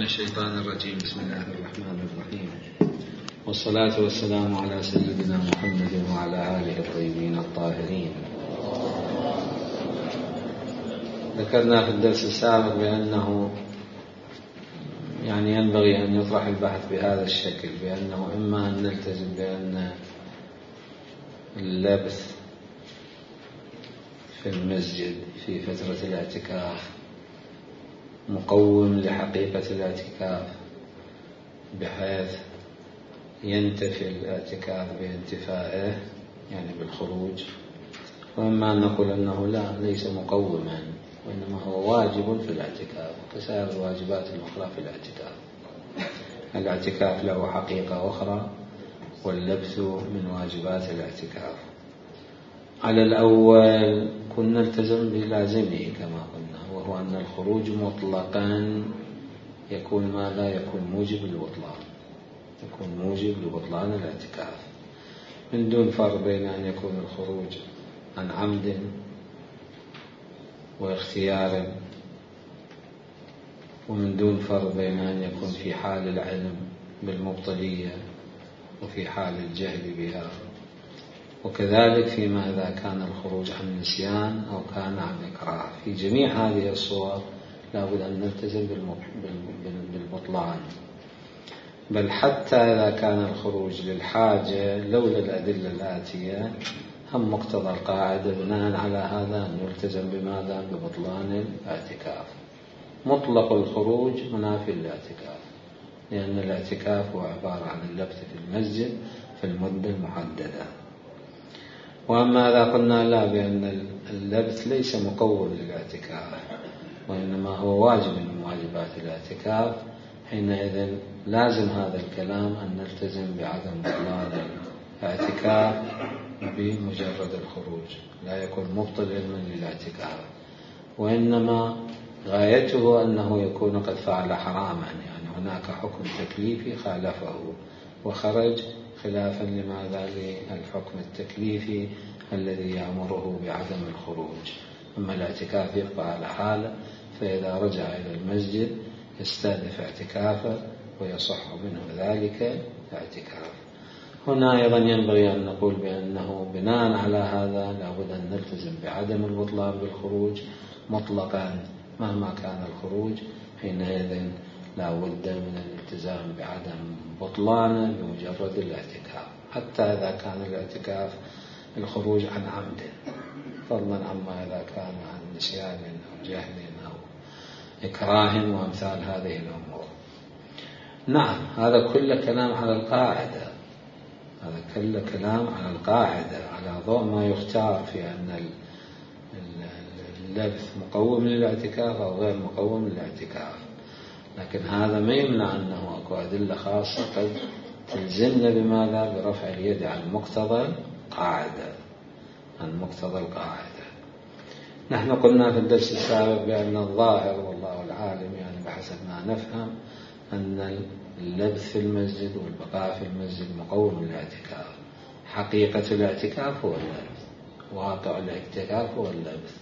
الشيطان الرجيم. بسم الله الرحمن الرحيم، والصلاة والسلام على سيدنا محمد وعلى آله الطيبين الطاهرين. ذكرنا في الدرس السابق بأنه ينبغي أن يطرح البحث بهذا الشكل، بأنه إما أن نلتزم بأن اللبث في المسجد في فترة الاعتكاف مقوم لحقيقة الاعتكاف بحيث ينتفي الاعتكاف بانتفائه بالخروج، وإما أن نقول أنه ليس مقوما، وإنما هو واجب في الاعتكاف كسائر الواجبات الأخرى في الاعتكاف. الاعتكاف له حقيقة أخرى، واللبث من واجبات الاعتكاف. على الأول كنا نلتزم بلازمه كما قلنا، وهو أن الخروج مطلقا يكون ماذا؟ يكون موجب للبطلان، يكون موجب لبطلان الاعتكاف، من دون فرق بين أن يكون الخروج عن عمد واختيار، ومن دون فرق بين أن يكون في حال العلم بالمبطلية وفي حال الجهل بها، وكذلك فيما إذا كان الخروج عن نسيان أو كان عن إكراه. في جميع هذه الصور لابد أن نلتزم بالبطلان، بل حتى إذا كان الخروج للحاجة لولا الأدلة الآتية هم مقتضى القاعدة بناء على هذا أن نلتزم بماذا؟ ببطلان الاعتكاف. مطلق الخروج منافي للاعتكاف، لأن الاعتكاف هو عبارة عن اللبث في المسجد في المدة المحددة. وأما إذا قلنا لا، بأن اللبث ليس مقوم للاعتكاف وإنما هو واجب من واجبات الاعتكاف، حينئذ لازم هذا الكلام أن نلتزم بعدم بطلان الاعتكاف بمجرد الخروج، لا يكون مبطل علما للاعتكاف، وإنما غايته أنه يكون قد فعل حراما، هناك حكم تكليفي خالفه وخرج خلافا لماذا؟ للحكم التكليفي الذي يأمره بعدم الخروج. أما الاعتكاف يبقى على حاله، فإذا رجع إلى المسجد يستأنف اعتكافه ويصح منه ذلك الاعتكاف. هنا أيضا ينبغي أن نقول بأنه بناء على هذا لابد أن نلتزم بعدم البطلان بالخروج مطلقا مهما كان الخروج، حينئذ لا بد من الالتزام بعدم بطلانه بمجرد الاعتكاف، حتى إذا كان الاعتكاف الخروج عن عمد، فضلا عما إذا كان عن نسيان أو جهل أو إكراه وأمثال هذه الأمور. نعم، هذا كله كلام على القاعدة، هذا كله كلام على القاعدة على ضوء ما يختار في أن اللبث مقوم للاعتكاف أو غير مقوم للاعتكاف، لكن هذا ما يمنع أنه أكو أدلة خاصة قد تلزمنا بماذا؟ برفع اليد عن مقتضى القاعدة، عن مقتضى القاعدة. نحن قلنا في الدرس السابق بأن الظاهر والله العالم بحسب ما نفهم أن اللبث في المسجد والبقاء في المسجد مقوم للاعتكاف. حقيقة الاعتكاف هو اللبث، واقع الاعتكاف هو اللبث.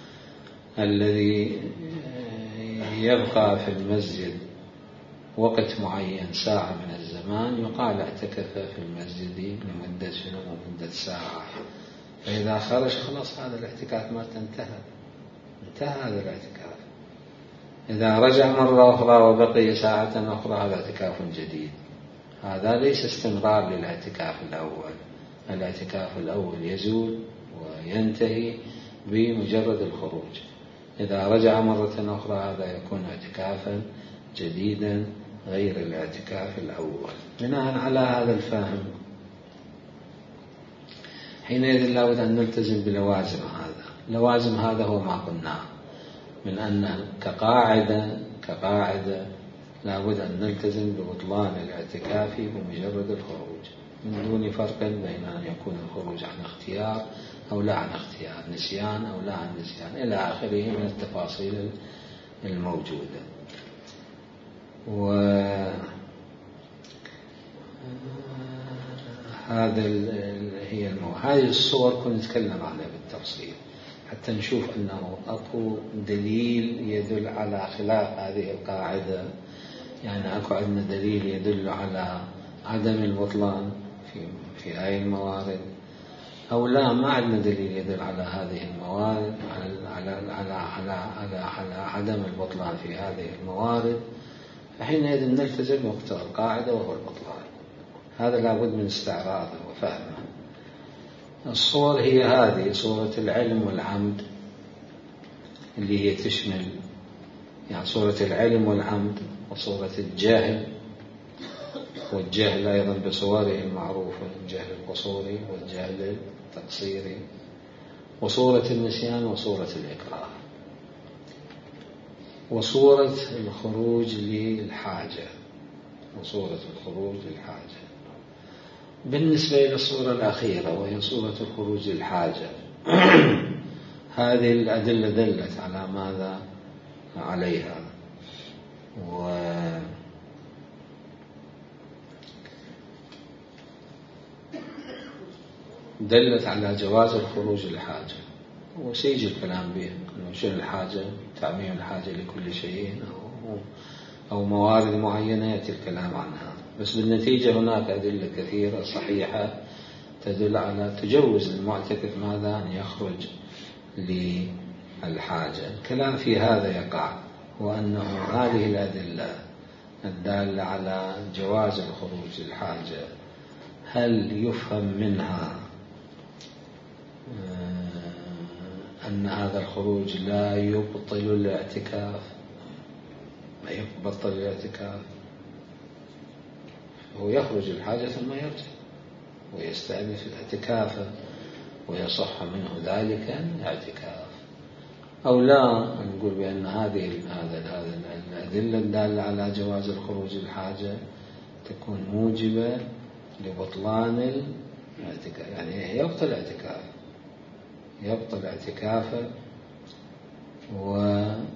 الذي يبقى في المسجد وقت معين ساعة من الزمان يقال اعتكف في المسجد لمدة ساعة، فإذا خرج خلاص هذا الاعتكاف ما انتهى هذا الاعتكاف. إذا رجع مرة أخرى وبقي ساعة أخرى هذا اعتكاف جديد. هذا ليس استمرار للاعتكاف الأول، الاعتكاف الأول يزول وينتهي بمجرد الخروج. إذا رجع مرة أخرى هذا يكون اعتكافا جديدا غير الاعتكاف الأول. بناء على هذا الفهم حينئذ لابد أن نلتزم بلوازم هذا. لوازم هذا هو ما قلناه من أن كقاعدة لابد أن نلتزم ببطلان الاعتكاف بمجرد الخروج، من دون فرق بين أن يكون الخروج عن اختيار أو لا عن اختيار، نسيان أو لا عن نسيان، إلى آخره من التفاصيل الموجودة. هذه الصور كنا نتكلم عنها بالتفصيل حتى نشوف أنه أكو دليل يدل على خلاف هذه القاعدة يعني أكو عندنا دليل يدل على عدم البطلان في هاي الموارد، أو لا ما عندنا دليل يدل على هذه الموارد على عدم البطلان في هذه الموارد، فحينئذ نلتزم مقتضى القاعدة وهو البطلان. هذا لابد من استعراضه وفهمه. الصور هي هذه: صورة العلم والعمد اللي هي تشمل يعني صورة العلم والعمد، وصورة الجهل، والجهل أيضا بصوره المعروفة: الجهل القصوري والجهل التقصيري، وصورة النسيان، وصورة الإكراه، وصورة الخروج للحاجة، وصورة الخروج للحاجة. بالنسبة إلى الصورة الأخيرة وهي صورة الخروج للحاجة، هذه الأدلة دلت على ماذا عليها؟ ودلت على جواز الخروج للحاجة، وسيجي الكلام به أنه شنو الحاجة، تعميم الحاجة لكل شيء أو موارد معينة يأتي الكلام عنها. بس بالنتيجة هناك أدلة كثيرة صحيحة تدل على تجوز المعتكف ماذا أن يخرج للحاجة. الكلام في هذا يقع، وأنه هذه الأدلة الدالة على جواز الخروج للحاجة هل يفهم منها أن هذا الخروج لا يبطل الاعتكاف؟ ما يبطل الاعتكاف، هو يخرج الحاجة ثم يرجع ويستأنف الاعتكاف ويصح منه ذلك اعتكاف، أو لا نقول بأن هذه الأدلة الدالة على جواز الخروج للحاجة تكون موجبة لبطلان الاعتكاف، يعني يبطل الاعتكاف، يبطل اعتكافه وعلى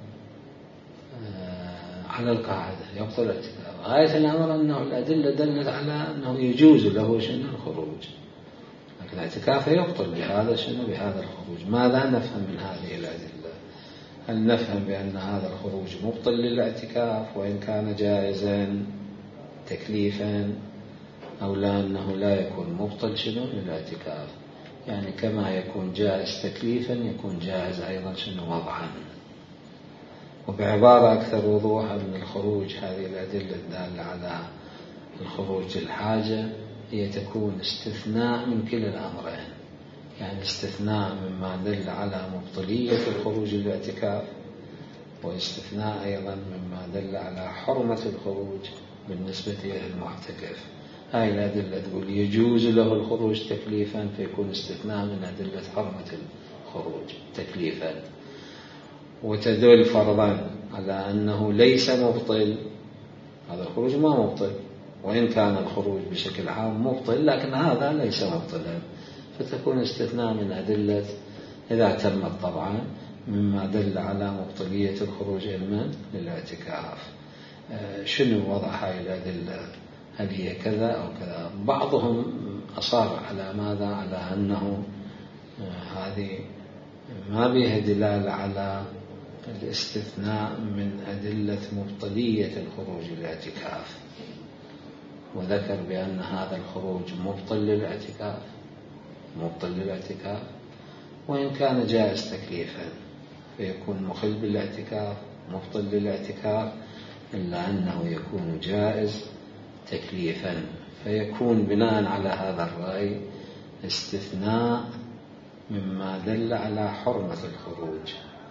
القاعدة يبطل الاعتكاف. غاية الأمر أنه الأدلة دلت على أنه يجوز له شنو الخروج، لكن اعتكافه يبطل بهذا شنو بهذا الخروج. ماذا نفهم من هذه الأدلة؟ هل نفهم بأن هذا الخروج مبطل للاعتكاف وإن كان جائزا تكليفا، أو لا أنه لا يكون مبطل شنو للاعتكاف؟ يعني كما يكون جائز تكليفا يكون جائز أيضا شنو وضعا. وبعبارة أكثر وضوحا من الخروج، هذه الأدلة الدالة على الخروج للحاجة هي تكون استثناء من كلا الأمرين، يعني استثناء مما دل على مبطلية الخروج للاعتكاف، واستثناء أيضا مما دل على حرمة الخروج بالنسبة للمعتكف. هاي الأدلة تقول يجوز له الخروج تكليفا، فيكون استثناء من أدلة حرمة الخروج تكليفا، وتدل فرضا على أنه ليس مبطل، هذا الخروج ما مبطل، وإن كان الخروج بشكل عام مبطل لكن هذا ليس مبطلا، فتكون استثناء من أدلة إذا تمت طبعا مما دل على مبطلية الخروج للاعتكاف. شنو وضع هاي الأدلة؟ هل هي كذا أو كذا؟ بعضهم أصار على ماذا؟ على أنه هذه ما بها دلالة على الاستثناء من أدلة مبطلية الخروج للاعتكاف، وذكر بأن هذا الخروج مبطل للاعتكاف، مبطل للاعتكاف وإن كان جائز تكليفا، فيكون مخل بالاعتكاف مبطل للاعتكاف، إلا أنه يكون جائز تكليفا، فيكون بناء على هذا الرأي استثناء مما دل على حرمة الخروج،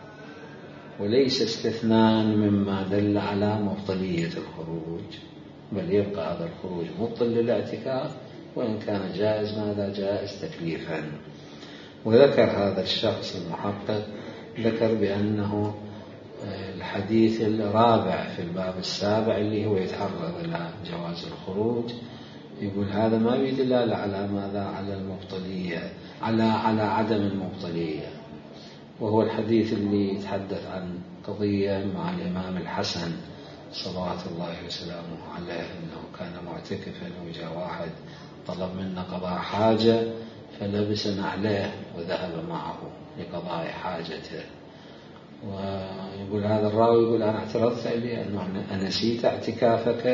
وليس استثناء مما دل على مبطلية الخروج، بل يبقى هذا الخروج مبطل للاعتكاف وإن كان جائز ماذا؟ جائز تكليفا. وذكر هذا الشخص المحقق ذكر بأنه الحديث الرابع في الباب السابع اللي هو يتعرض إلى جواز الخروج، يقول هذا ما يدل على ماذا؟ على المبطلية، على عدم المبطلية، وهو الحديث اللي يتحدث عن قضية مع الإمام الحسن صلوات الله وسلامه عليه، أنه كان معتكفا وجاء واحد طلب منا قضاء حاجة فلبس نعليه وذهب معه لقضاء حاجته، ويقول هذا الراوي يقول أنا اعترضت عليه أنه أنسيت اعتكافك،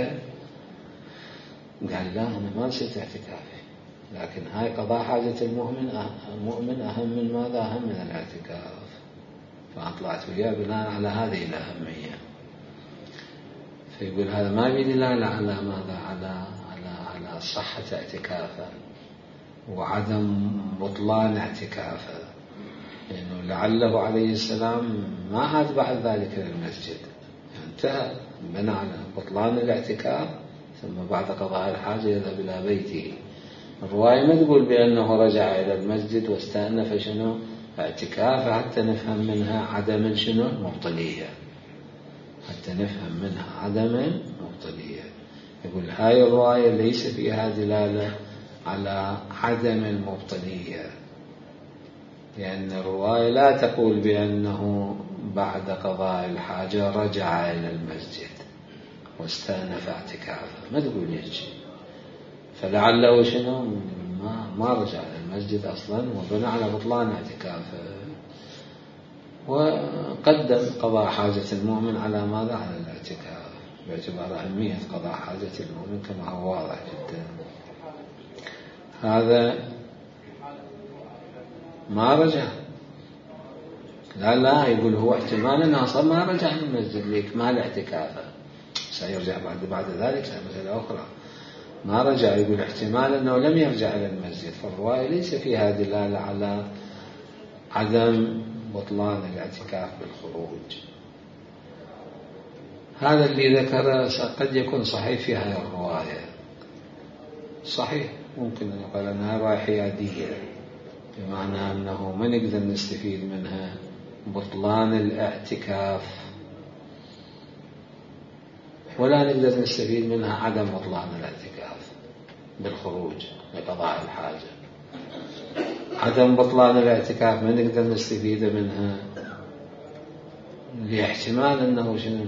قال لا أنا ما نسيت اعتكافي، لكن هاي قضاء حاجة المؤمن أهم من ماذا؟ أهم من الاعتكاف. فأنا طلعت وياه بناء على هذه الأهمية. فيقول هذا ما بدلالة على ماذا؟ على صحة اعتكافه وعدم بطلان اعتكافه، لأنه لعله عليه السلام ما عاد بعد ذلك للمسجد، انتهى بنى على بطلان الاعتكاف، ثم بعد قضاء الحاجة يذهب إلى بيته. الرواية ما تقول بأنه رجع إلى المسجد واستأنف شنو اعتكافه، حتى نفهم منها عدم شنو المبطلية، حتى نفهم منها عدم المبطلية. يقول هاي الرواية ليس فيها دلالة على عدم المبطلية، لأن الرواية لا تقول بأنه بعد قضاء الحاجة رجع إلى المسجد واستأنف اعتكافه، ما تقول يجي. فلعله شنو ما رجع إلى المسجد أصلا وبنى على بطلان اعتكافه، وقدم قضاء حاجة المؤمن على ماذا؟ على الاعتكاف، باعتبار أهمية قضاء حاجة المؤمن كما هو واضح جدا. هذا ما رجع، لا يقول هو احتمال أنه أصلا ما رجع من المسجد لإكمال اعتكافه، سيرجع بعد ذلك مسألة أخرى. ما رجع، يقول احتمال أنه لم يرجع إلى المسجد. فالرواية ليس فيها دلالة على عدم بطلان الاعتكاف بالخروج. هذا اللي ذكره قد يكون صحيح في هذه الرواية، صحيح، ممكن أن يقال أنها رواية حيادية، بمعنى أنه ما نقدر نستفيد منها بطلان الاعتكاف، ولا نقدر نستفيد منها عدم بطلان الاعتكاف بالخروج لقضاء الحاجة. عدم بطلان الاعتكاف ما نقدر نستفيد منها لاحتمال أنه شنو؟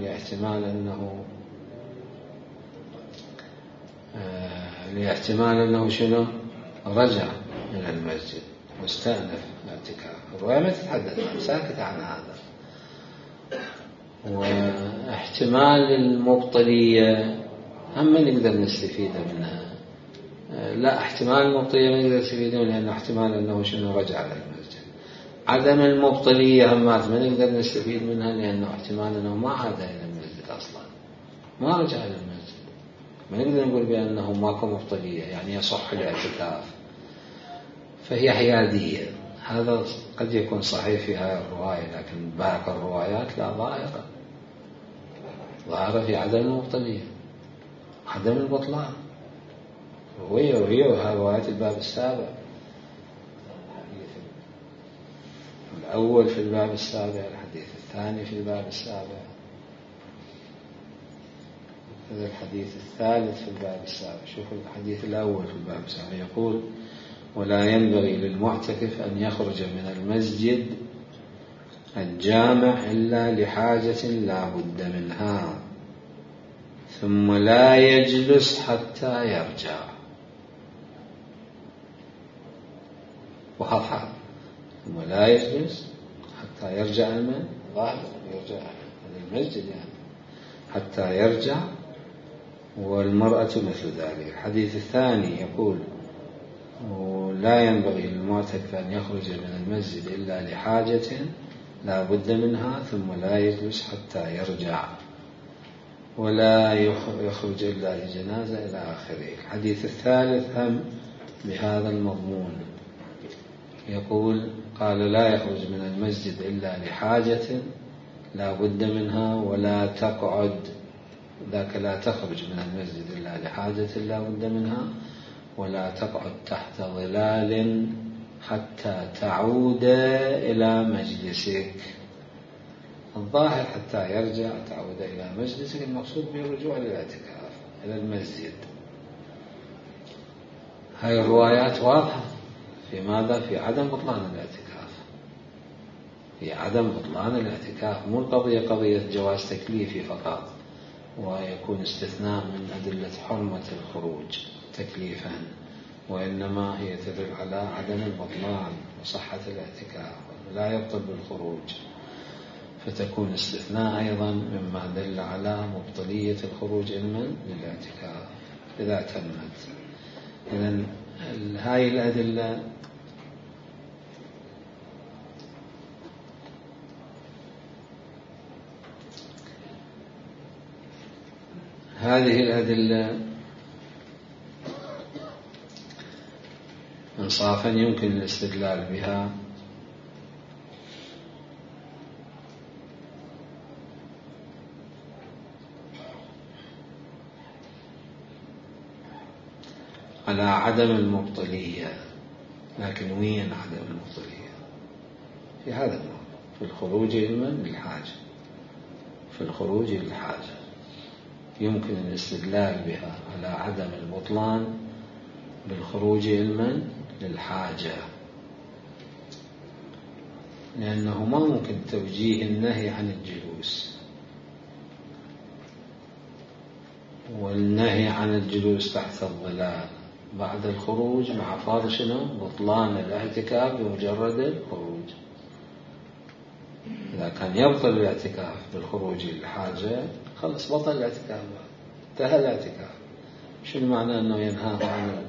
لاحتمال أنه شنو؟ رجع إلى المسجد واستأنف الاعتكاف. الرواية ما تتحدث، ساكتة عن هذا. واحتمال المبطلية هم نقدر نستفيد منها، لا، احتمال المبطلية ما نقدر نستفيد منها لأنه احتمال أنه شنو؟ رجع إلى المسجد. عدم المبطلية هم ما نقدر نستفيد منها لأنه احتمال أنه ما عاد إلى المسجد أصلا، ما رجع إلى المسجد. ما نقدر نقول بأنه ماكو مبطلية يعني يصح الاعتكاف، فهي حيادية. هذا قد يكون صحيح في هذه الرواية، لكن باقي الروايات لا، ظاهرة في عدم المبطلية، عدم البطلان. وهي روايات الباب السابع، الحديث الأول في الباب السابع، الحديث الثاني في الباب السابع، هذا الحديث الثالث في الباب السابع. شوفوا الحديث الأول في الباب السابع يقول: ولا ينبغي للمعتكف أن يخرج من المسجد الجامع إلا لحاجة لا بد منها، ثم لا يجلس حتى يرجع. واضح، ثم لا يجلس حتى يرجع من ظاهر، يرجع المسجد يعني حتى يرجع، والمرأة مثل ذلك. الحديث الثاني يقول: لا ينبغي للمعتكف أن يخرج من المسجد إلا لحاجة لا بد منها، ثم لا يجلس حتى يرجع، ولا يخرج إلا لجنازة، إلى آخره. الحديث الثالث هم بهذا المضمون، يقول: قال: لا يخرج من المسجد إلا لحاجة لا بد منها، ولا تقعد، ذاك لا تخرج من المسجد إلا لحاجة لا بد منها، ولا تقعد تحت ظلال حتى تعود إلى مجلسك. الظاهر حتى يرجع، تعود إلى مجلسك، المقصود به الرجوع للاعتكاف إلى المسجد. هاي الروايات واضحة في ماذا؟ في عدم بطلان الاعتكاف، في عدم بطلان الاعتكاف. مو القضية قضية جواز تكليفي فقط ويكون استثناء من أدلة حرمة الخروج تكليفا، وإنما هي تدل على عدم البطلان وصحة الاعتكاف، لا يبطل بالخروج. فتكون استثناء أيضا مما دل على مبطلية الخروج علما للاعتكاف إذا تمت. إذن هذه الأدلة إنصافا يمكن الاستدلال بها على عدم المبطلية. لكن وين عدم المبطلية؟ في هذا النوع، في الخروج علما للحاجة. في الخروج للحاجة يمكن الاستدلال بها على عدم البطلان بالخروج علما للحاجة، لأنه ما ممكن توجيه النهي عن الجلوس، والنهي عن الجلوس تحت الظلال بعد الخروج مع فرض شنو؟ بطلان الاعتكاف بمجرد الخروج. إذا كان يبطل الاعتكاف بالخروج للحاجة خلص بطل الاعتكاف، انتهى الاعتكاف. شو المعنى أنه ينهاه عن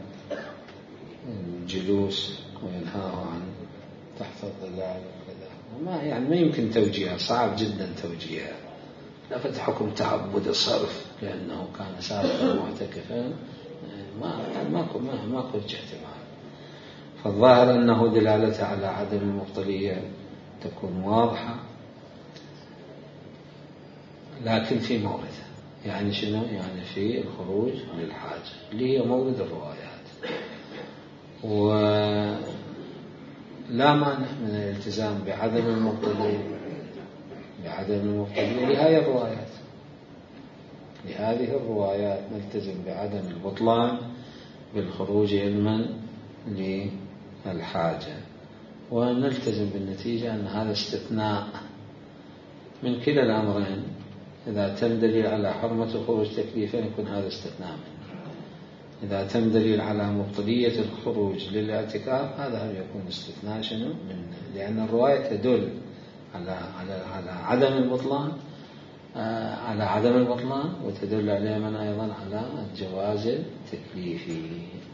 الجلوس وينهاه عن تحت الظلال وكذا؟ ما يمكن توجيهها، صعب جدا توجيهها. لفت حكم تعبد الصرف لأنه كان سابقا معتكفا، ماكو وجه احتمال. فالظاهر أنه دلالته على عدم المبطلية تكون واضحة، لكن في موردها. يعني شنو؟ يعني في الخروج للحاجة اللي هي مورد الروايات. ولا مانع من الالتزام بعدم المبطلية لهذه الروايات نلتزم بعدم البطلان بالخروج علما للحاجة، ونلتزم بالنتيجة أن هذا استثناء من كلا الأمرين. إذا تم دليل على حرمة الخروج تكليفا يكون هذا استثناء منه، إذا تم دليل على مبطلية الخروج للاعتكاف هذا يكون استثناء شنو منه، لأن الرواية تدل على عدم البطلان، وتدل عليه من أيضا على الجواز التكليفي.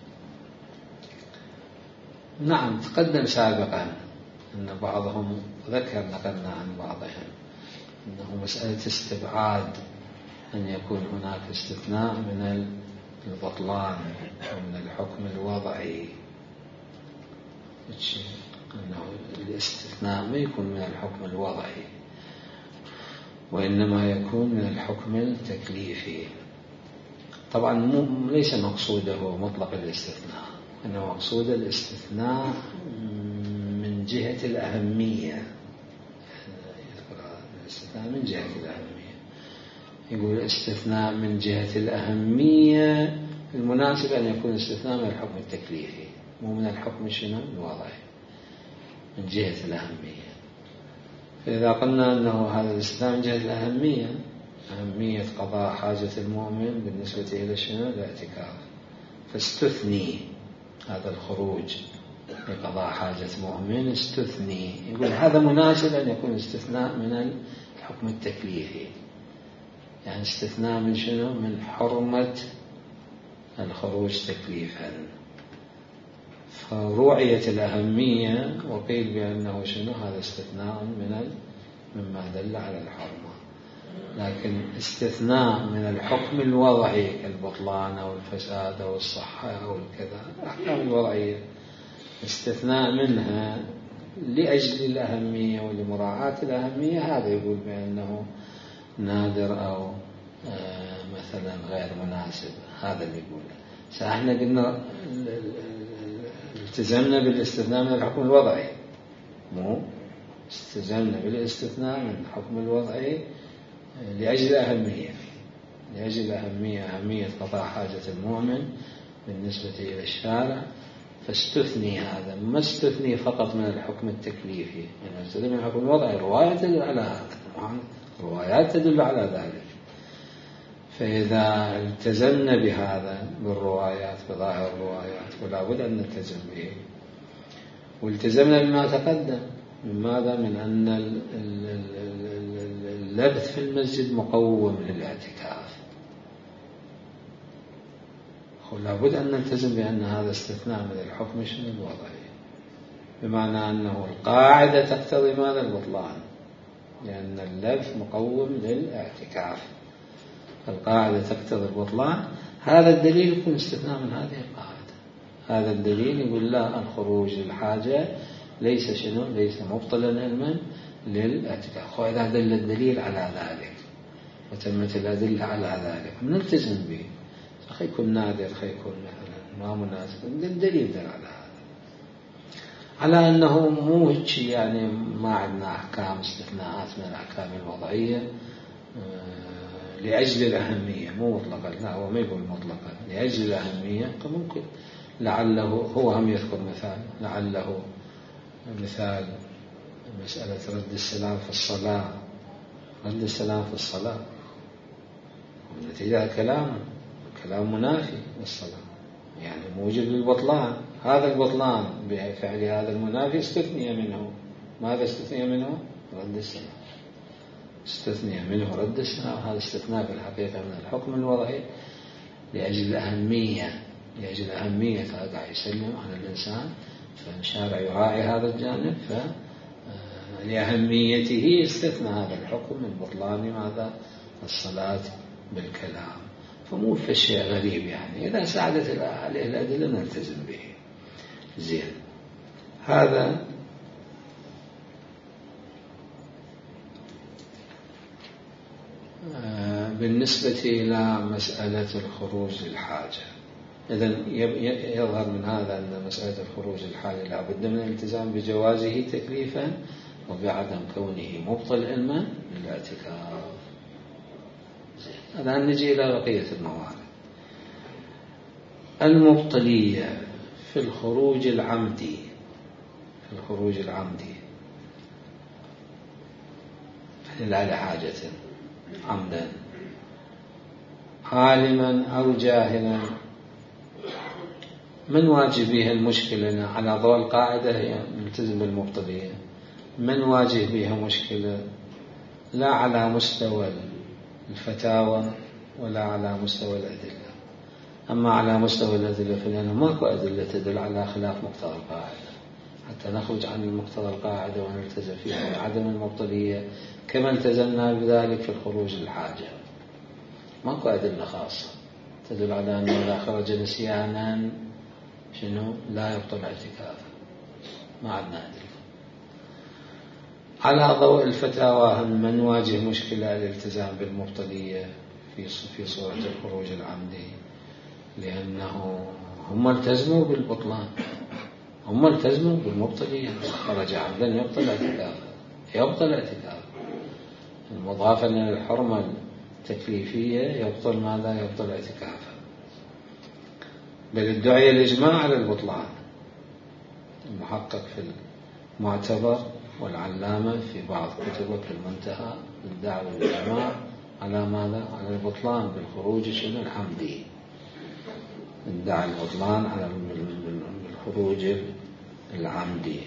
نعم، تقدم سابقا أن بعضهم نقلنا عن بعضهم أنه مسألة استبعاد أن يكون هناك استثناء من البطلان ومن الحكم الوضعي، أنه الاستثناء ما يكون من الحكم الوضعي وإنما يكون من الحكم التكليفي. طبعا ليس مقصوده مطلق الاستثناء، إنما مقصود الاستثناء من جهة الأهمية. الاستثناء من جهة الأهمية، يقول استثناء من جهة الأهمية، المناسب أن يكون استثناء من الحكم التكليفي مو من الحكم شنو الوضعي، من جهة الأهمية. فإذا قلنا أنه هذا الاستثناء من جهة الأهمية، أهمية قضاء حاجة المؤمن بالنسبة إلى شنو الاعتكاف، فاستثني هذا الخروج لقضاء حاجة مؤمن، استثني، يقول هذا مناسب أن يكون استثناء من الحكم التكليفي، يعني استثناء من شنو؟ من حرمة الخروج تكليفا. فرعية الأهمية وقيل بأنه شنو؟ هذا استثناء مما دل على الحرمة. لكن استثناء من الحكم الوضعي كالبطلان أو الفساد أو الصحة أو الكذا، الأحكام الوضعية استثناء منها لأجل الأهمية ولمراعاة الأهمية، هذا يقول بأنه نادر أو مثلا غير مناسب. هذا اللي يقول. فإحنا قلنا التزمنا بالاستثناء من الحكم الوضعي، مو استلزمنا بالاستثناء من الحكم الوضعي لأجل الأهمية، أهمية قضاء حاجة المؤمن بالنسبة إلى الشارع، فاستثني. هذا ما استثني فقط من الحكم التكليفي، يعني استثني من الحكم الوضعي. روايات تدل على هذا، روايات تدل على ذلك. فإذا التزمنا بهذا بالروايات، بظاهر الروايات، ولا بد أن نلتزم به، والتزمنا بما تقدم من ماذا؟ من أن اللبث في المسجد مقوم للاعتكاف. لابد أن نلتزم بأن هذا استثناء من الحكم الوضعي، بمعنى أنه القاعدة تقتضي ماذا؟ البطلان، لأن اللبث مقوم للاعتكاف، القاعدة تقتضي البطلان. هذا الدليل يكون استثناء من هذه القاعدة. هذا الدليل يقول لا، الخروج للحاجة ليس شنو؟ ليس مبطلا علما للاعتكاف. وإذا دل الدليل على ذلك وتمت الأدلة على ذلك نلتزم به. أخي يكون نادر، أخي يكون مثلا ما مناسب، الدليل دل على هذا، على أنه مو يعني ما عندنا أحكام استثناءات من الأحكام الوضعية لأجل الأهمية، مو مطلقا، لا هو ما يقول مطلقا، لأجل الأهمية فممكن لعله هو هم يذكر مثال، لعله مثال مسألة رد السلام في الصلاة. رد السلام في الصلاة نتيجة كلام منافي للصلاة، يعني موجب للبطلان. هذا البطلان بفعل هذا المنافي استثني منه. ماذا استثني منه؟ رد السلام. استثني منه رد السلام. هذا استثناء في الحقيقة من الحكم الوضعي لأجل الأهمية، لأجل أهمية هذا يسلم على الإنسان، فالشارع يراعي هذا الجانب، فلأهميته استثنى هذا الحكم من بطلان ماذا؟ الصلاة بالكلام. فمو في شيء غريب، يعني إذا ساعدت عليه الأدلة نلتزم به. زين، هذا بالنسبة إلى مسألة الخروج للحاجة. إذن يظهر من هذا أن مسألة الخروج للحاجة لا بد من الالتزام بجوازه تكليفا وبعدم كونه مبطل علما للاعتكاف. الآن نجي إلى بقية الموارد. المبطلية في الخروج العمدي، لا لحاجة عمدا عالما أو جاهلا، من واجه بها المشكلة على ضوء القاعدة هي ملتزم بالمبطلية. من واجه بها مشكلة لا على مستوى الفتاوى ولا على مستوى الأدلة. أما على مستوى الأدلة فلأنه ماكو أدلة تدل على خلاف مقتضى القاعدة حتى نخرج عن مقتضى القاعدة ونلتزم فيها بعدم المبطلية، كما التزمنا بذلك في الخروج للحاجة. ماكو أدلة خاصة تدل على أنه إذا خرج نسيانا شنو لا يبطل اعتكافه، ما عندنا أدلة. على ضوء الفتاوى هم من واجه مشكلة الالتزام بالمبطلية في صورة الخروج العمدي، لأنه هم التزموا بالبطلان، هم التزموا بالمبطلية. خرج عمدا يبطل اعتكافه. المضافة إلى الحرمة التكليفية يبطل ماذا؟ يبطل اعتكافه. بل ادعي الإجماع على البطلان. المحقق في المعتبر والعلامة في بعض كتبه كالمنتهى ادعوا الإجماع على ماذا؟ على البطلان بالخروج شنو العمدي. ادعى البطلان على الخروج العمدي.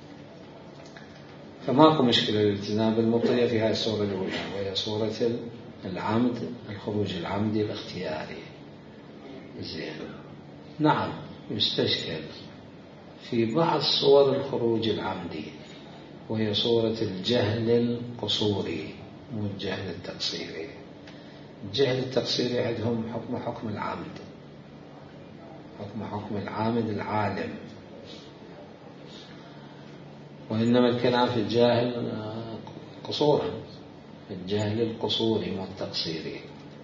فماكو مشكلة الالتزام بالمبطلية في هذه الصورة الأولى، وهي صورة العمد، الخروج العمدي الاختياري. زين، نعم يستشكل في بعض صور الخروج العمدي، وهي صورة الجهل القصوري مو الجهل التقصيري. الجهل التقصيري عندهم حكم العمد، حكم العامد العالم، وإنما الكلام في الجاهل قصورا، في الجهل القصوري مو التقصيري.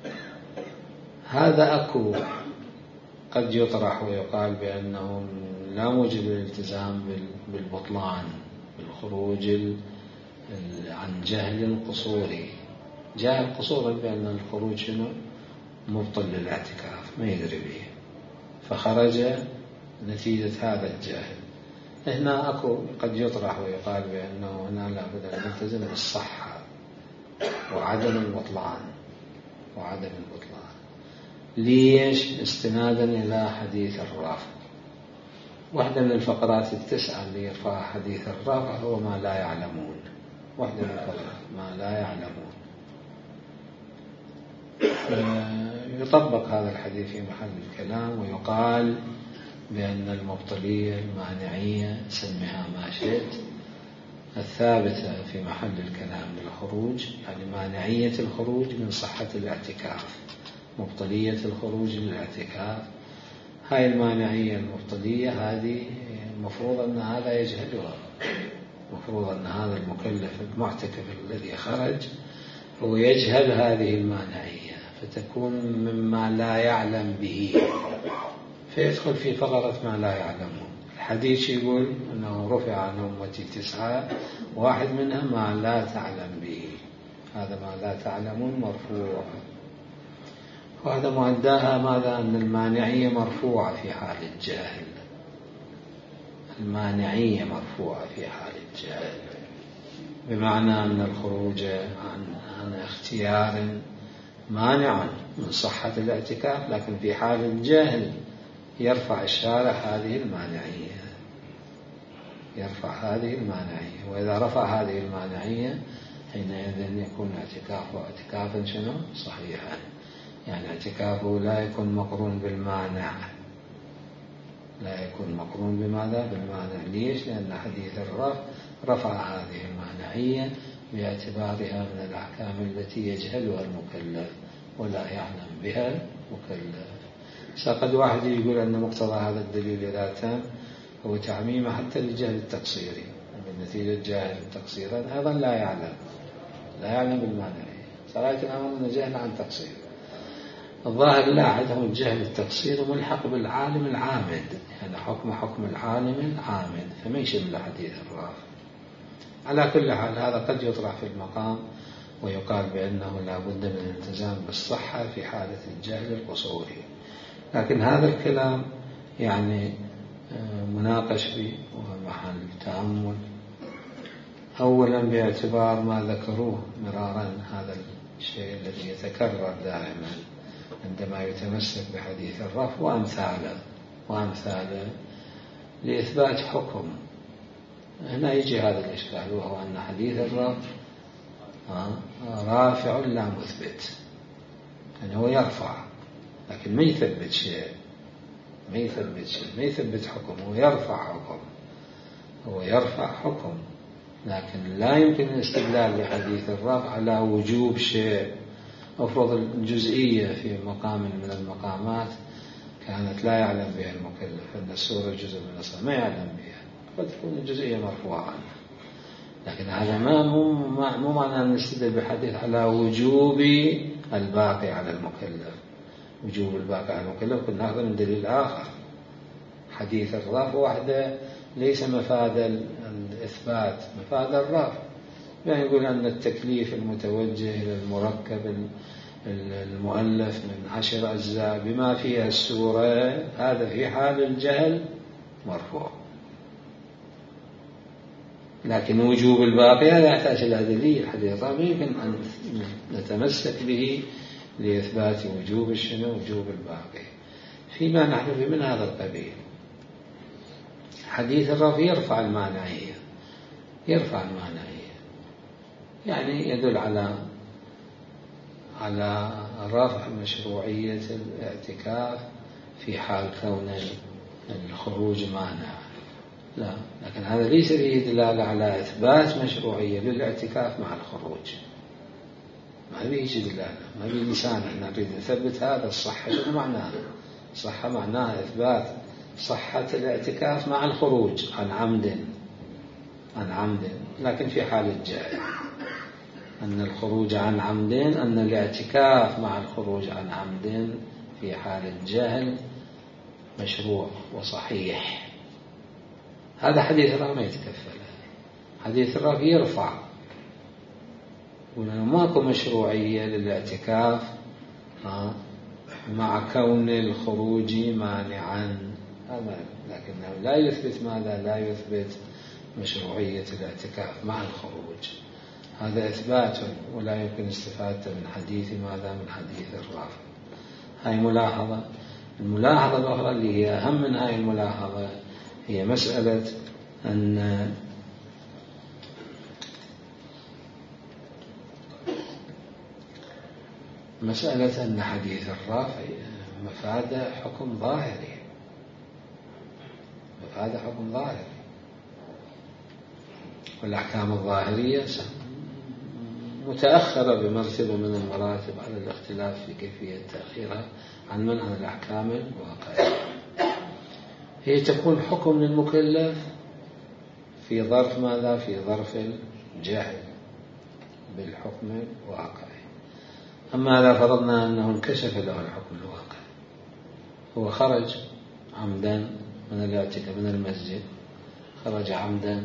هذا أكو قد يطرح ويقال بأنه لا موجب للالتزام بالبطلان بالخروج عن جهل قصوري. جاهل قصورا بأن الخروج شنو مبطل للاعتكاف، ما يدري به، فخرج نتيجة هذا الجهل. هنا أكو قد يطرح ويقال بأنه هنا لا بد أن نلتزم بالصحة وعدم البطلان. ليش؟ استنادا إلى حديث الرافض. واحدة من الفقرات التسعة اللي يرفع حديث الرفع هو ما لا يعلمون. واحدة من الفقرات ما لا يعلمون. يطبق هذا الحديث في محل الكلام ويقال بأن المبطلية المانعية سمها ما شئت الثابتة في محل الكلام للخروج، يعني مانعية الخروج من صحة الاعتكاف، مبطلية الخروج للاعتكاف. هاي المانعية المبطلية هذه المفروض أن هذا يجهلها، المفروض أن هذا المكلف المعتكف الذي خرج هو يجهل هذه المانعية، فتكون مما لا يعلم به، فيدخل في فقرة ما لا يعلمون. الحديث يقول أنه رفع عن أمتي 9، واحد منها ما لا تعلم به، هذا ما لا تعلمون مرفوع، وهذا مؤداها ماذا؟ أن المانعية مرفوعة في حال الجاهل، المانعية مرفوعة في حال الجاهل، بمعنى أن الخروج عن اختيار مانع من صحة الاعتكاف، لكن في حال الجاهل يرفع الشارع هذه المانعية، يرفع هذه المانعية. وإذا رفع هذه المانعية حينئذ يكون اعتكافه اعتكافا شنو؟ صحيحا، يعني اعتكافه لا يكون مقرون بالمانع، لا يكون مقرون بماذا؟ بالمانع. ليش؟ لأن حديث الرفع رفع هذه المانعية باعتبارها من الأحكام التي يجهلها المكلف ولا يعلم بها المكلف. قد واحد يقول أن مقتضى هذا الدليل إذا تم هو تعميم حتى للجهل التقصيري، بالنتيجة جاهل تقصيرا أيضا لا يعلم بالمانعية، صلاة الأمر أنه جهل عن تقصير. الظاهر لا، عندهم الجهل التقصير ملحق بالعالم العامد، يعني حكم العالم العامد، فما يشمل حديث الرافع. على كل حال هذا قد يطرح في المقام ويقال بأنه لا بد من الالتزام بالصحة في حالة الجهل القصوري، لكن هذا الكلام يعني مناقش فيه ومحل تأمل. أولا باعتبار ما ذكروه مرارا، هذا الشيء الذي يتكرر دائما عندما يتمسك بحديث الرفع وأمثاله لإثبات حكم. هنا يجي هذا الإشكال، وهو أن حديث الرفع رافع لا مثبت، يعني هو يرفع لكن ما يثبت شيء، ما يثبت حكم، هو يرفع حكم، لكن لا يمكن الاستدلال لحديث الرفع على وجوب شيء. أفرض الجزئية في مقام من المقامات كانت لا يعلم بها المكلف، أن السورة جزء من الصلاة ما يعلم بها، قد تكون الجزئية مرفوعة عنها، لكن هذا مو معنى أن نستدل بحديث على وجوب الباقي على المكلف. وجوب الباقي على المكلف كنا نأخذ من دليل آخر. حديث الرفع وحده ليس مفاد الإثبات، مفاد الرفع، يعني يقول أن التكليف المتوجه إلى المركب المؤلف من 10 أجزاء بما فيها السورة، هذا في حال الجهل مرفوع، لكن وجوب الباقي هذا يحتاج إلى دليل. حديث الرفع يمكن أن نتمسك به لإثبات وجوب وجوب الباقي فيما نحن فيه من هذا القبيل. حديث الرفع يرفع المانعية، يعني يدل على رفع مشروعية الاعتكاف في حال كون الخروج مانع، لا، لكن هذا ليس فيه دلالة على إثبات مشروعية للاعتكاف مع الخروج، ما بيجي دلالة، ما بيجي لسان. احنا نريد نثبت هذا الصحة. شنو معناها؟ صحة معناها إثبات صحة الاعتكاف مع الخروج عن عمد، لكن في حال الجهل، أن الخروج عن عمد، أن الاعتكاف مع الخروج عن عمد في حال الجهل مشروع وصحيح. هذا حديث الرفع ما يتكفل. حديث الرفع يرفع، ولأنه ماكو مشروعية للاعتكاف مع كون الخروج مانعا، لكنه لا يثبت ماذا؟ لا يثبت مشروعية الاعتكاف مع الخروج. هذا إثبات ولا يمكن استفادته من حديث ماذا؟ من حديث الرافع. هاي ملاحظة. الملاحظة الأخرى اللي هي أهم من هاي الملاحظة هي مسألة أن حديث الرافع مفاد حكم ظاهري، والأحكام الظاهرية متأخرة بمرتبة من المراتب على الاختلاف في كيفية تأخيرها عن الأحكام الواقعية. هي تكون حكم للمكلف في ظرف ماذا؟ في ظرف الجهل بالحكم الواقعي. أما إذا فرضنا أنه انكشف له الحكم الواقعي، هو خرج عمدا من الاعتكاف من المسجد، خرج عمدا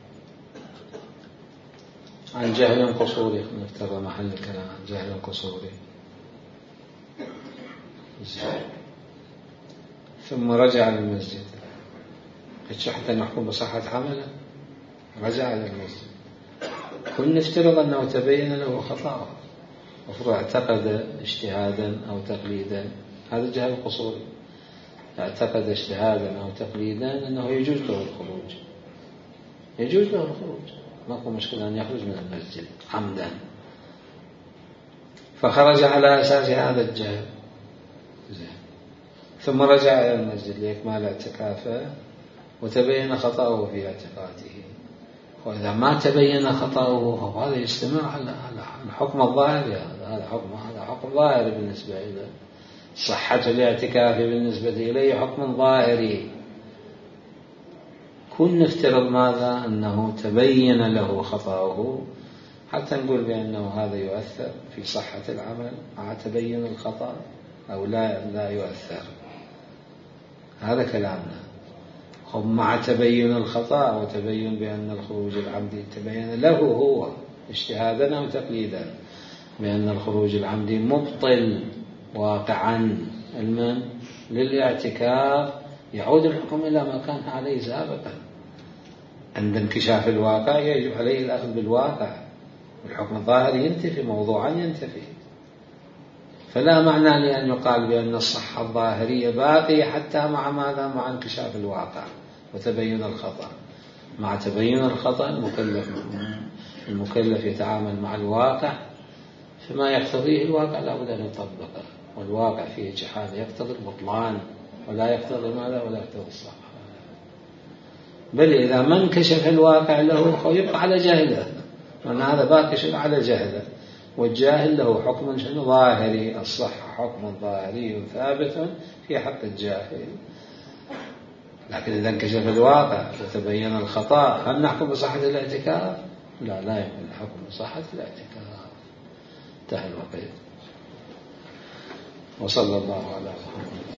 عن جهل قصوري، نفترض محل الكلام عن جهل قصوري، ثم رجع للمسجد حتى نحكم بصحة عمله، رجع إلى المسجد، كل نفترض أنه تبين له خطأه، مفروض اعتقد اجتهادا أو تقليدا، هذا جهل قصوري، اعتقد اجتهادا أو تقليدا أنه يجوز له الخروج، ماكو مشكلة أن يخرج من المسجد عمدا، فخرج على أساس هذا الجهل، ثم رجع إلى المسجد لإكمال اعتكافه وتبين خطأه في اعتقاده. وإذا ما تبين خطأه فهذا يستمر على الحكم الظاهري، هذا حكم ظاهري بالنسبة إلى صحة الاعتكاف، بالنسبة إليه حكم ظاهري. كن نفترض ماذا؟ أنه تبين له خطأه حتى نقول بأنه هذا يؤثر في صحة العمل مع تبين الخطأ أو لا يؤثر، هذا كلامنا. مع تبين الخطأ وتبين بأن الخروج العمدي تبين له هو اجتهادا أو تقليدا بأن الخروج العمدي مبطل واقعا علما للاعتكاف، يعود الحكم إلى ما كان عليه سابقا. عند انكشاف الواقع يجب عليه الأخذ بالواقع، الحكم الظاهر ينتفي، موضوعا ينتفي، فلا معنى لأن يقال بأن الصحة الظاهرية باقية حتى مع ماذا؟ مع انكشاف الواقع وتبين الخطأ. مع تبين الخطأ المكلف يتعامل مع الواقع، فما يقتضيه الواقع لا بد أن يطبقه، والواقع فيه جحال يقتضي البطلان ولا يقتضي ماذا؟ ولا يقتضي الصحة. بل إذا ما انكشف الواقع له يبقى على جهله، وأن هذا باقي على جهله، والجاهل له حكم ظاهري، الصحة حكم ظاهري ثابت في حق الجاهل. لكن إذا انكشف الواقع وتبين الخطأ هل نحكم بصحة الاعتكاف؟ لا يمكن الحكم بصحة الاعتكاف. انتهى الوقت. وصلى الله على محمد.